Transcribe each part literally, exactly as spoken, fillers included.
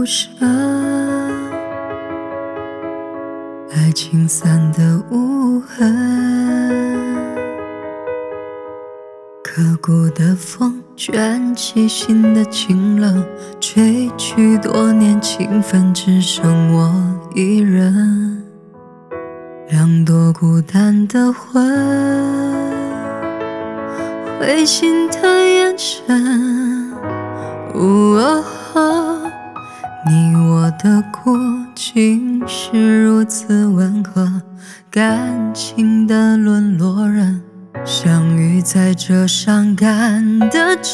声，爱情散的无痕，刻骨的风卷起心的清冷，吹去多年情分，只剩我一人。两朵孤单的魂，灰心的眼神，哦哦，你我的苦竟是如此温和，感情的沦落人，相遇在这伤感的城。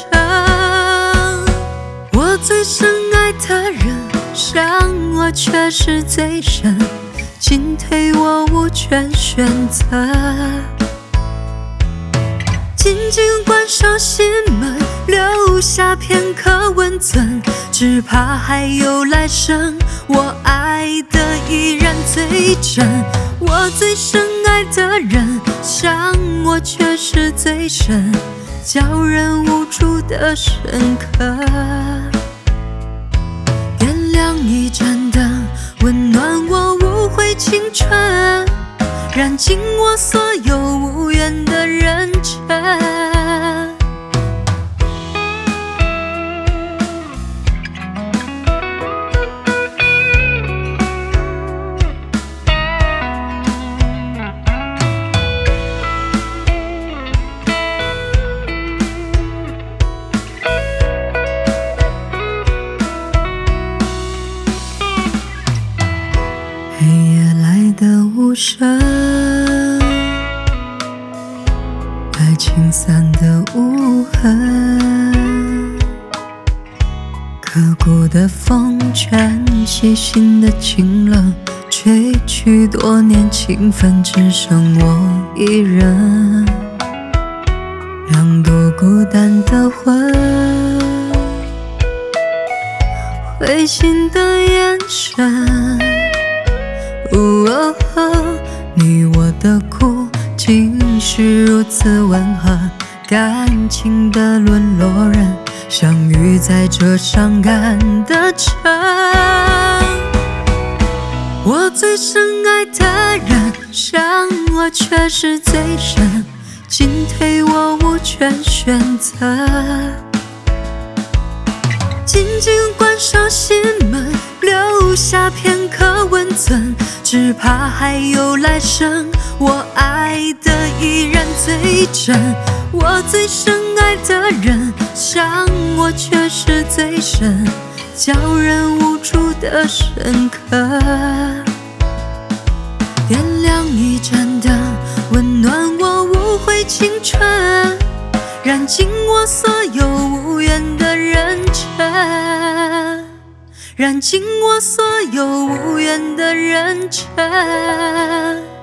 我最深爱的人，伤我却是最深，进退我无权选择，紧紧关上心门，留下片刻温存，只怕还有来生，我爱的依然最真。我最深爱的人，伤我却是最深，叫人无助的深刻。点亮一盏灯，温暖我无悔青春，燃尽我所有无缘的认真。黑夜来的无声，爱情散的无痕，刻骨的风卷起心的清冷，吹去多年情分，只剩我一人。两朵孤单的魂，灰心的眼神，哦哦，你我的苦竟是如此温和，感情的沦落人，相遇在这伤感的城。我最深爱的人，伤我却是最深，进退我无权选择，紧紧关上心门，留下片刻温存，只怕还有来生，我爱的依然最真。我最深爱的人，伤我却是最深，叫人无助的深刻。点亮一盏灯，温暖我无悔青春，燃尽我所有无缘的认真，燃尽我所有无缘的认真。